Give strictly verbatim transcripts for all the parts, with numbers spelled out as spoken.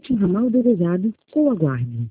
digite o ramal desejado ou aguarde.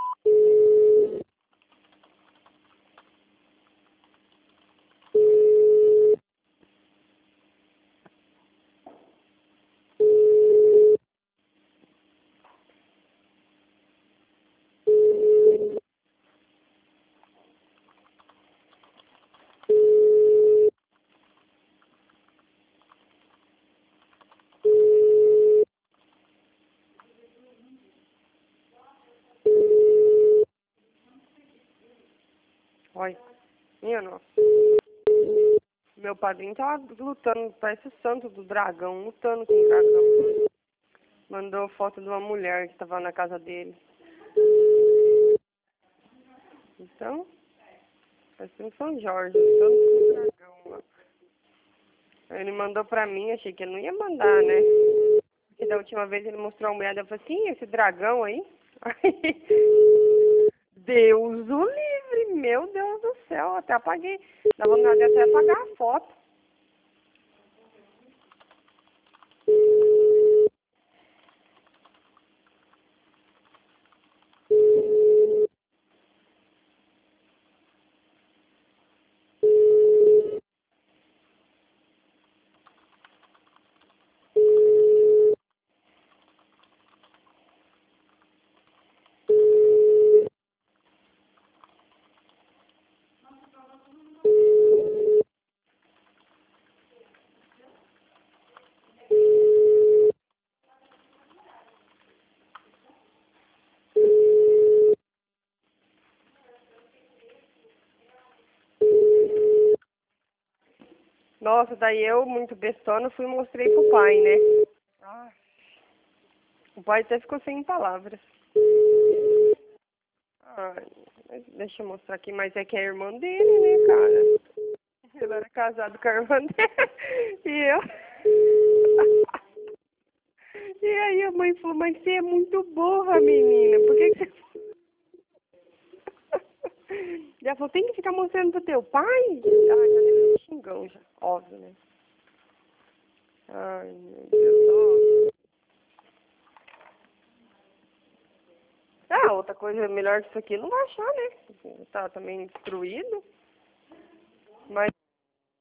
Olha, minha nossa. Meu padrinho tava lutando, parece o santo do dragão, lutando com o dragão. Mandou foto de uma mulher que tava na casa dele. Então, parece um São Jorge, lutando com o dragão lá. Aí ele mandou pra mim, achei que ele não ia mandar, né? Porque da última vez ele mostrou a mulher, eu falei assim, esse dragão aí? Aí, Deus o livre, meu Deus do céu, até apaguei. Dá vontade de até apagar a foto. Nossa, daí eu, muito bestona, fui e mostrei pro pai, né? Ah, o pai até ficou sem palavras. Ai, mas deixa eu mostrar aqui, mas é que é a irmã dele, né, cara? Ele era casado com a irmã dele. E eu... E aí a mãe falou, mas você é muito burra, menina. Por que, que você... E ela falou, tem que ficar mostrando pro teu pai? Ai, já deu um xingão já, óbvio, né? Ai, meu Deus. Ah, outra coisa melhor que isso aqui não vai achar, né? Tá também destruído. Mas